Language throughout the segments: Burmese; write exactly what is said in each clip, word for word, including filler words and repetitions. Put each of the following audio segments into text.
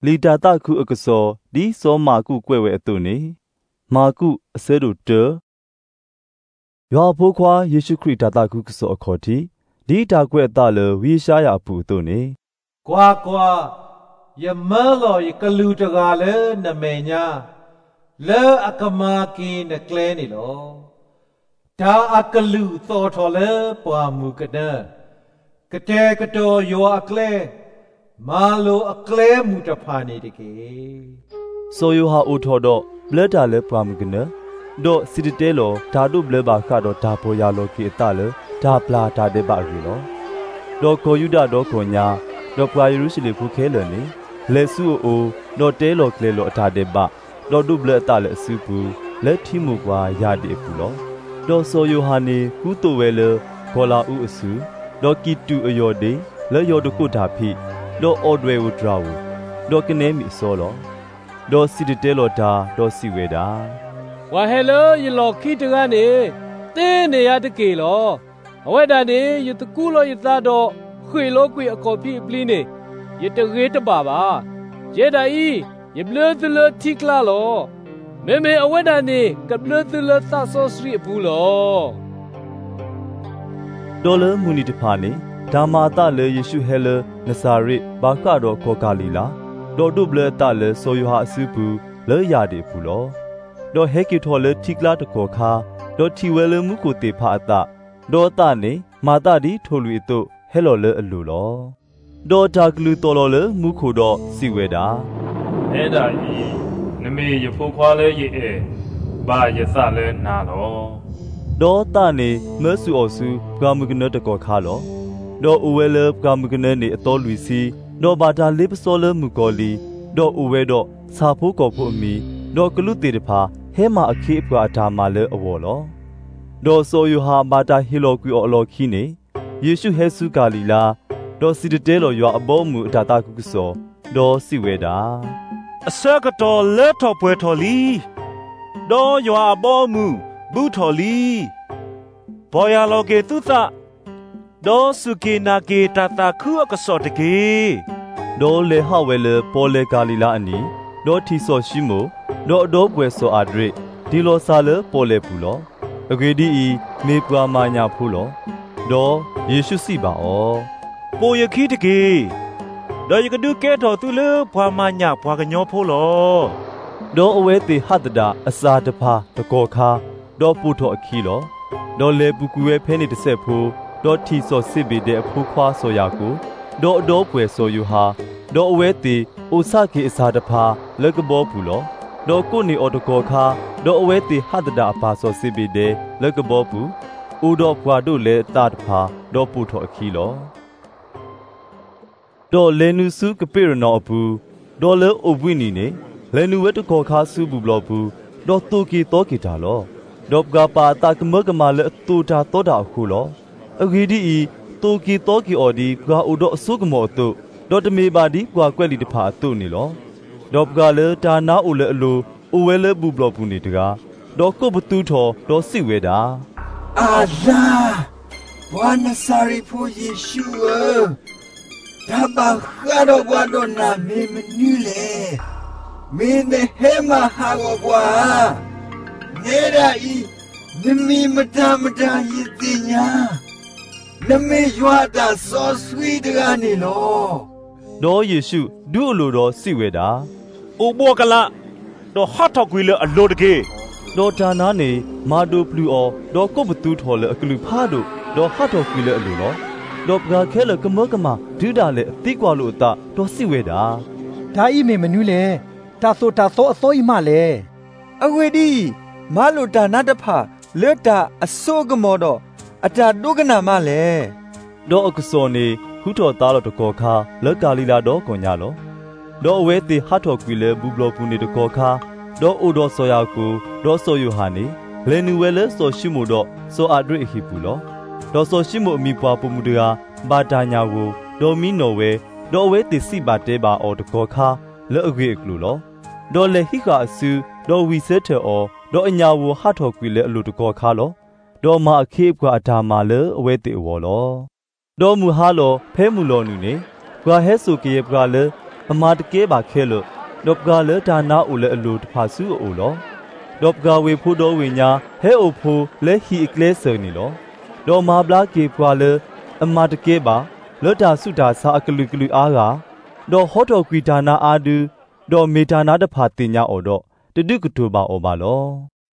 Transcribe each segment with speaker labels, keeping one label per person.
Speaker 1: ลีดาตาคูอกษอดีซอมากุกวยเวอตุนีมากุอเซรุเตยอผู้ควาเยซูคริสต์ดาตาคูกษออขอทีดีดากวยตาเลวิชายาปูตุนี
Speaker 2: กว่ากว่ายะมะลอยกะลูตกาเลนะเมญาเลอะกะมากีนะเคลนี่โลดาอะกะลูโตทอเลปวามูกะเนกะเตกะโตโยอะเคลมาโลอะเคลมูตะพานีติเก
Speaker 1: โซโยฮาอูทอดเบลดาเลปวามูกะเนดอซิติเตโลดาดุเบลบาคาดอดาโพยาโลกีตาเลดาปลาดาเดบารีโลดอโคยุดาดอโคญาดอปลาเยรูชเลฟูเคเลนีเลซูโอดอเตโลเคเลโลดาเดบาดอดุเบลตาเลซูปูเลทิมูกวายาเดปูโลดอโซโยฮานีกุโตเวเลโคลาอูอซูดอกิตูอโยเดเลโยดกุดาพิดอออดเวอุดราวูดอกเนมิโซโลดอซิติเตโลดาดอซิเวดาว
Speaker 3: าเฮโลยโลคิตกานีเตเนียตะเกโลอเวดานียตะกูโลยตาดอခွေလောကွေအကောပြပလင်းနေရတရေတပါပါရဲဒိုင်ယဘလသလတိကလာလောမေမေအဝဒနေကဘလသလသဆောစရီဘူးလော
Speaker 1: ဒေါ်လာမူနီတဖာနေဓမ္မာတလေယေရှုဟဲလနဇာရိဘာကတော့ခောကာလီလာဒေါ်ဒုဘလတလေဆိုယဟာအစုဘူးလေရတဲ့ဘူးလောဒေါ်ဟဲကီထော်လေတိကလာတခောခါဒေါ်တီဝဲလမှုကိုတေဖာအတဒေါ်တနေမာတဒီထိုလူအတုဟဲလော်လေအလူလောဒေါ်တာကလူတော်လော်လေမှုခုတော့စီဝဲတာ
Speaker 4: အဲ့ဒါကြီးနမေရဖိုးခွာလဲရဲ့အဲဘာရစလဲနာလော
Speaker 1: ဒေါ်တာနေမဆူအော်ဆူပကမှုကနတကောခါလောဒေါ်အဝဲလေပကမှုကနနေအတော်လူစီဒေါ်ဘာတာလေးပစောလေမှုကောလီဒေါ်အဝဲတော့စာဖို့ကောဖို့အမီဒေါ်ကလူတေတဖာဟဲမာအခေအပွားတာမာလေအဝေါ်လောဒေါ်ဆိုယဟာဘာတာဟီလိုကွီအော်လော်ခီနေယေရှုဟဲဆုကာလီလာဒေါ်စီတတဲလော်ရွာအဘောမှုအတာတာကုကစောဒေါ်စီဝဲတာ
Speaker 5: အစကတော်လက်တော်ပွဲတော်လီဒေါ်ရွာအဘောမှုဘူးတော်လီဘောရလောကေတုသဒေါ်စုကေနာကေတတာခုအကစောတကေ
Speaker 1: ဒေါ်လေဟဝဲလေပေါ်လေကာလီလာအနီဒေါ်ထီစောရှိမိုဒေါ်အတော်ပွဲစောအာဒရစ်ဒီလောဆာလေပေါ်လေပူလောအဂေဒီဤမေပွာမာညာဖူလောဒေါ်ယေရှုစီပါဩ
Speaker 5: ပိုယခိတကေဒေါ်ယကဒုကဲတော်သူလေဘွာမာညာဘွာကညောဖိုးလော
Speaker 1: ဒေါ်အဝဲတေဟတဒအစာတဖာတကောခါဒေါ်ပူထောအခီလောဒေါ်လေပူကူရဲ့ဖဲနေတဆက်ဖိုးဒေါ်ထီစောစစ်ပေတဲ့အဖိုးခွားဆိုရကိုဒေါ်အတော်ပွဲဆိုယူဟာဒေါ်အဝဲတေအိုဆကေအစာတဖာလက်ကဘောပူလောဒေါ်ကိုနေအော်တကောခါဒေါ်အဝဲတေဟတဒအပါစောစစ်ပေတဲ့လက်ကဘောပူဦးတော်ဘွာတို့လည်းတာတဖာဒေါ်ပူထောအခီလောဒေါ်လေနုစုကပိရနောဘူးဒေါ်လေအဝိနီနေလေနုဝတ်တခေါ်ခါစုဘူးဘလောဘူးဒေါ်တူကီတောကီတာလောဒေါ်ကပါတာကမကမလေတူတာတောတာခုလောအဂီဒီဤတူကီတောကီအော်ဒီကွာဦးတော်အစုကမောတုဒေါ်တမေပါဒီကွာကွက်လီတဖာတုနေလောဒေါ်ကလေတာနာဦးလေအလိုအဝဲလေဘူးဘလောဘူးနေတကားဒေါ်ကိုဘတူထော်ဒေါ်စိဝဲတာ
Speaker 6: အာလာဘွာနဆာရီဖိုယေရှုဒါဘာကတော့ဘာတော့နာမင်းမနူးလေမင်းနဲ့ဟဲမဟာကောကွာနေရာဤနမီမတမတရည်တင်ညာနမေရွာတာစောဆွေးတကနေလော
Speaker 1: ဒေါ်ယေရှုဒုအလိုတော်စိဝဲတာ
Speaker 5: အိုဘောကလာဒေါ်ဟတ်ထောက်ကွေလေအလိုတကေ
Speaker 1: ဒေါ်တာနာနေမာဒိုပလူအော်ဒေါ်ကုတ်ဘတူထော်လေအကလူဖားတို့ဒေါ်ဟတ်ထောက်ကွေလေအလိုလောဒေါ်ပကခဲလကမကမဒူးတာလေအတိကွာလို့အတဒေါ်စိဝဲတာ
Speaker 7: ဒါဤမေမနူးလေတာဆိုတာသောအသောဤမလေ
Speaker 6: အဝေဒီမလိုတာနာတဖာလက်တာအစိုးကမောတော့အတာဒုကနာမလေ
Speaker 1: ဒေါ်အကစောနေခုထော်သားလို့တကောခါလက်ကာလီလာတော့ကွန်ညာလောဒေါ်အဝဲတေဟတ်ထော်ကွေလေဘူးဘလောပူနေတကောခါဒေါ်အိုဒေါ်ဆောယာကိုဒေါ်ဆောယိုဟာနေလေနူဝဲလေဆောရှိမို့တော့ဆောအာဒရိဟီပူလောဒေါ်ဆောရှိမို့အမိပွားပမှုတကားဘာတာညာကိုဒေါ်မီနော်ဝဲဒေါ်ဝဲတေစီပါတဲပါအော်တကောခါလက်အကွေအကလူလောဒေါ်လေဟိကာအဆူဒေါ်ဝီဆဲထေအော်ဒေါ်အညာဝဟတ်ထော်ကွေလေအလူတကောခါလောဒေါ်မာအခေကွာအတာမာလေအဝဲတေဝော်လောဒေါ်မူဟာလောဖဲမူလောနူနေကွာဟဲဆိုကေပကလေအမာတကဲပါခဲလို့ဒေါပကလေဒါနာဦးလေအလူတဖာစုအိုလောဒေါပကဝေဖို့တော်ဝိညာဟဲအိုဖိုလေဟီအကလဲဆယ်နီလောဒေါ်မာဘလာကေပွာလေအမာတကဲပါလောတာစုတာစာအကလူကလူအားကဒေါ်ဟောတော်ကွီဒါနာအာဒူဒေါ်မေဒါနာတဖာတင်ညာအော်တော့တတုကတူပါအော်ပါလော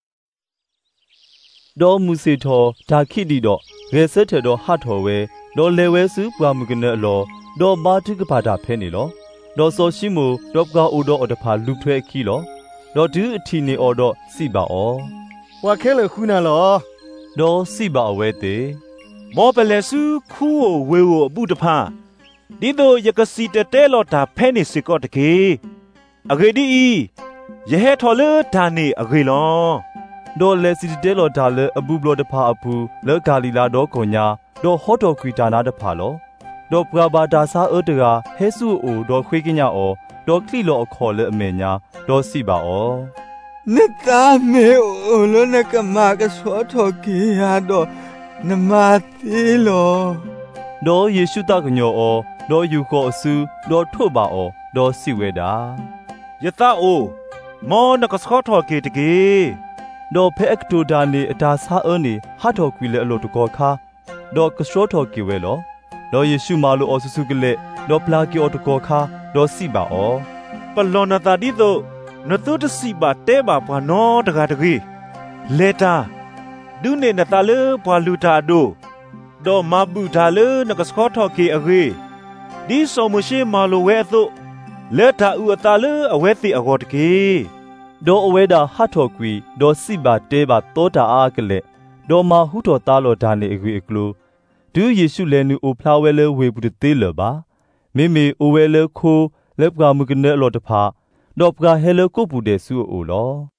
Speaker 1: ဒေါ်မူစီထောဒါခိတီတော့ရေဆက်ထတော့ဟတ်တော်ဝဲဒေါ်လေဝဲစုပွားမှုကနေအလောဒေါ်ဘာတုကပါတာဖဲနေလောဒေါ်စောရှိမူဒေါပကအိုတော့အတဖာလူထွဲခီလောဒေါ်ဒူအထီနေအော်တော့စီပါအော
Speaker 7: ဝါခဲလေခုနာလော
Speaker 1: ဒေါ်စီပါအဝဲတေ
Speaker 5: မောပလက်စုခူးဝေဝအပုတဖာဒီတို့ယကစီတဲလော်တာဖဲနေစကော့တကေအဂေဒီယဟဲထော်လေဒါနေအဂေလော
Speaker 1: ဒေါ်လေစီတဲလော်ဒါလေအဘူဘလောတဖာအပူလေဂါလီလာတော့ကွန်ညာဒေါ်ဟောတော်ကွီတာနာတဖာလောဒေါ်ပရာဘာတာစာအတကဟဲဆူအိုဒေါ်ခွေးကညာအောဒေါ်ကလီလောအခေါ်လေအမေညာဒေါ်စီပါအော
Speaker 6: နိတာမေအိုလောနကမာကဆောတော်ကီယာတော့နမတိလော
Speaker 1: ဒေါ်ယေရှုတကညောအောဒေါ်ယူခေါ်အဆူဒေါ်ထုပါအောဒေါ်စီဝဲတာ
Speaker 5: ယသအိုမောနကဆောတော်ကေတကေ
Speaker 1: ဒေါ်ဖဲအကတိုဒါနေအတာစာအနေဟာတော်ကွီလေအလိုတကောခါဒေါ်ကဆောတော်ကေဝဲလောဒေါ်ယေရှုမာလိုအော်ဆူဆူကလေဒေါ်ပလာကီအော်တကောခါဒေါ်စီပါအော
Speaker 5: ပလောနာတာဒီတို့နတုတစီပါတဲပါဘွာနောတကာတကြီးလေတာဒုနေနတာလေဘွာလူတာဒိုဒေါ်မဘူတာလေနကစခေါထော်ကေအကြီးဒီဆိုမရှိမာလိုဝဲသုလက်တာဥအတာလေအဝဲတိအကောတကြီး
Speaker 1: ဒေါ်အဝဲတာဟာထော်ကွီဒေါ်စီပါတဲပါတောတာအားကလေဒေါ်မဟူတော်သားလောဒါနေအကြီးအကလိုဒူယေရှုလဲနူအိုဖလာဝဲလဲဝေဘူးတေးလပါမေမေအိုဝဲလဲခိုးလက်ပကမှုကနေလောတဖာဒေါပကဟဲလကိုပူတဲ့ဆူအိုလော